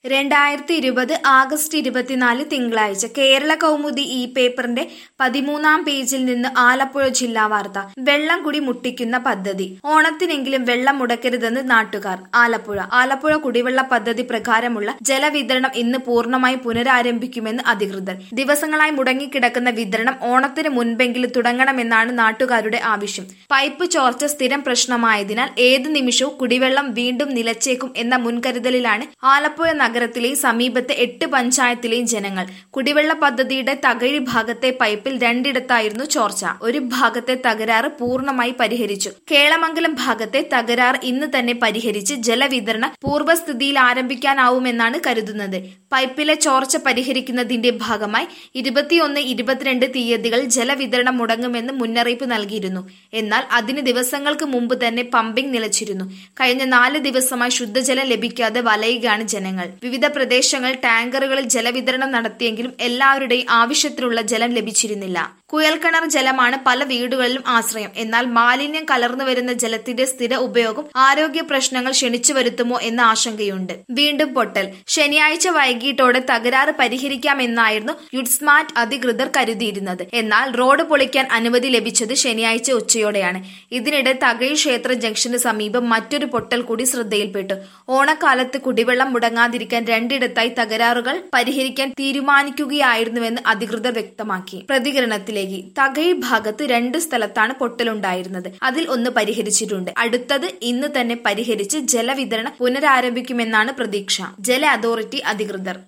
2020 August 24 തിങ്കളാഴ്ച കേരള കൗമുദി ഈ പേപ്പറിന്റെ 13-ാം പേജിൽ നിന്ന് ആലപ്പുഴ ജില്ലാ വാർത്ത. വെള്ളം കുടി മുട്ടിക്കുന്ന പദ്ധതി. ഓണത്തിനെങ്കിലും വെള്ളം മുടക്കരുതെന്ന് നാട്ടുകാർ. ആലപ്പുഴ കുടിവെള്ള പദ്ധതി പ്രകാരമുള്ള ജലവിതരണം ഇന്ന് പൂർണ്ണമായി പുനരാരംഭിക്കുമെന്ന് അധികൃതർ. ദിവസങ്ങളായി മുടങ്ങിക്കിടക്കുന്ന വിതരണം ഓണത്തിന് മുൻപെങ്കിലും തുടങ്ങണമെന്നാണ് നാട്ടുകാരുടെ ആവശ്യം. പൈപ്പ് ചോർച്ച സ്ഥിരം പ്രശ്നമായതിനാൽ ഏതു നിമിഷവും കുടിവെള്ളം വീണ്ടും നിലച്ചേക്കും എന്ന മുൻകരുതലിലാണ് ആലപ്പുഴ നഗരത്തിലെയും സമീപത്തെ 8 പഞ്ചായത്തിലെയും ജനങ്ങൾ. കുടിവെള്ള പദ്ധതിയുടെ തകഴി ഭാഗത്തെ പൈപ്പിൽ 2 ഇടത്തായിരുന്നു ചോർച്ച. ഒരു ഭാഗത്തെ തകരാറ് പൂർണ്ണമായി പരിഹരിച്ചു. കേളമംഗലം ഭാഗത്തെ തകരാറ് ഇന്ന് തന്നെ പരിഹരിച്ച് ജലവിതരണം പൂർവ്വസ്ഥിതിയിൽ ആരംഭിക്കാനാവുമെന്നാണ് കരുതുന്നത്. പൈപ്പിലെ ചോർച്ച പരിഹരിക്കുന്നതിന്റെ ഭാഗമായി 21, 22 തീയതികൾ ജലവിതരണം മുടങ്ങുമെന്ന് മുന്നറിയിപ്പ് നൽകിയിരുന്നു. എന്നാൽ അതിന് ദിവസങ്ങൾക്ക് മുമ്പ് തന്നെ പമ്പിംഗ് നിലച്ചിരുന്നു. കഴിഞ്ഞ 4 ദിവസമായി ശുദ്ധജലം ലഭിക്കാതെ വലയുകയാണ് ജനങ്ങൾ. വിവിധ പ്രദേശങ്ങളിൽ ടാങ്കറുകളിൽ ജലവിതരണം നടത്തിയെങ്കിലും എല്ലാവരുടെയും ആവശ്യത്തിനുള്ള ജലം ലഭിച്ചിരുന്നില്ല. കുഴൽക്കിണർ ജലമാണ് പല വീടുകളിലും ആശ്രയം. എന്നാൽ മാലിന്യം കലർന്നു വരുന്ന ജലത്തിന്റെ സ്ഥിര ഉപയോഗം ആരോഗ്യ പ്രശ്നങ്ങൾ ക്ഷണിച്ചു വരുത്തുമോ എന്ന ആശങ്കയുണ്ട്. വീണ്ടും പൊട്ടൽ. ശനിയാഴ്ച വൈകിട്ടോടെ തകരാറ് പരിഹരിക്കാമെന്നായിരുന്നു യുഡ്സ്മാറ്റ് അധികൃതർ കരുതിയിരുന്നത്. എന്നാൽ റോഡ് പൊളിക്കാൻ അനുമതി ലഭിച്ചത് ശനിയാഴ്ച ഉച്ചയോടെയാണ്. ഇതിനിടെ തകഴി ക്ഷേത്ര ജംഗ്ഷന് സമീപം മറ്റൊരു പൊട്ടൽ കൂടി ശ്രദ്ധയിൽപ്പെട്ടു. ഓണക്കാലത്ത് കുടിവെള്ളം മുടങ്ങാതിരിക്കാൻ 2 ഇടത്തായി തകരാറുകൾ പരിഹരിക്കാൻ തീരുമാനിക്കുകയായിരുന്നുവെന്ന് അധികൃതർ വ്യക്തമാക്കി. പ്രതികരണത്തിലേക്ക്. തകഴി ഭാഗത്ത് 2 സ്ഥലത്താണ് പൊട്ടലുണ്ടായിരുന്നത്. അതിൽ ഒന്ന് പരിഹരിച്ചിട്ടുണ്ട്. അടുത്തത് ഇന്ന് തന്നെ പരിഹരിച്ച് ജലവിതരണം പുനരാരംഭിക്കുമെന്നാണ് പ്രതീക്ഷ. ജല അതോറിറ്റി അധികൃതർ.